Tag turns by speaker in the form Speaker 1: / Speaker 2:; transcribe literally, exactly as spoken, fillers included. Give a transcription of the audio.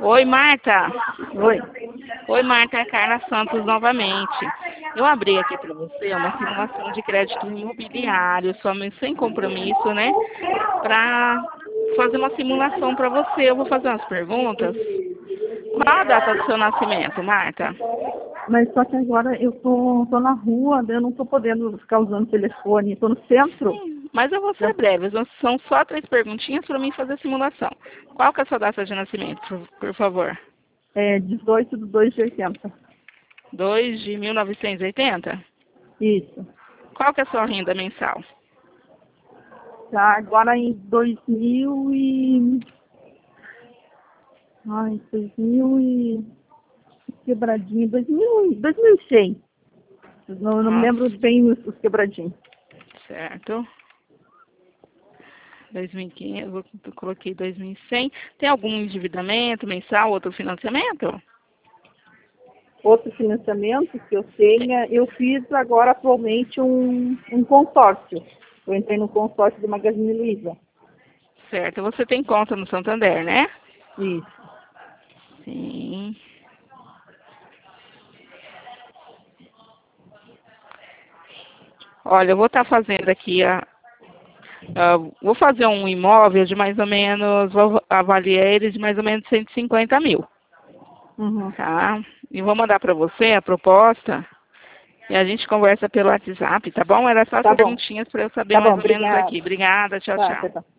Speaker 1: Oi, Marta.
Speaker 2: Oi.
Speaker 1: Oi, Marta, é Carla Santos novamente. Eu abri aqui para você uma simulação de crédito imobiliário, somente sem compromisso, né? Para fazer uma simulação para você. Eu vou fazer umas perguntas. Qual a data do seu nascimento, Marta?
Speaker 2: Mas só que agora eu tô, tô na rua, eu não tô podendo ficar usando telefone, tô no centro.
Speaker 1: Sim, mas eu vou ser breve. São só três perguntinhas para mim fazer a simulação. Qual que é a sua data de nascimento, por, por favor?
Speaker 2: É dezoito de dois de oitenta.
Speaker 1: dois de mil novecentos e oitenta?
Speaker 2: Isso.
Speaker 1: Qual que é a sua renda mensal?
Speaker 2: Tá, agora em dois mil e... Ai, dois mil e... Quebradinho, dois mil e... dois mil e cem. Não, não me
Speaker 1: Nossa,
Speaker 2: lembro bem os, os quebradinhos.
Speaker 1: certo. dois mil e quinhentos, eu coloquei dois mil e cem. Tem algum endividamento mensal, outro financiamento?
Speaker 2: Outro financiamento que eu tenha, eu fiz agora atualmente um, um consórcio. Eu entrei no consórcio do Magazine Luiza.
Speaker 1: Certo. Você tem conta no Santander, né?
Speaker 2: Isso.
Speaker 1: Sim. Olha, eu vou estar fazendo aqui a... Uh, vou fazer um imóvel de mais ou menos, vou avaliar ele de mais ou menos cento e cinquenta mil.
Speaker 2: Uhum.
Speaker 1: Tá? E vou mandar para você a proposta e a gente conversa pelo WhatsApp, tá bom? Era só as
Speaker 2: Tá bom.
Speaker 1: perguntinhas para eu saber
Speaker 2: Tá
Speaker 1: mais
Speaker 2: bom,
Speaker 1: ou menos
Speaker 2: obrigada.
Speaker 1: aqui. Obrigada, tchau,
Speaker 2: Tá,
Speaker 1: tchau.
Speaker 2: tá, tá.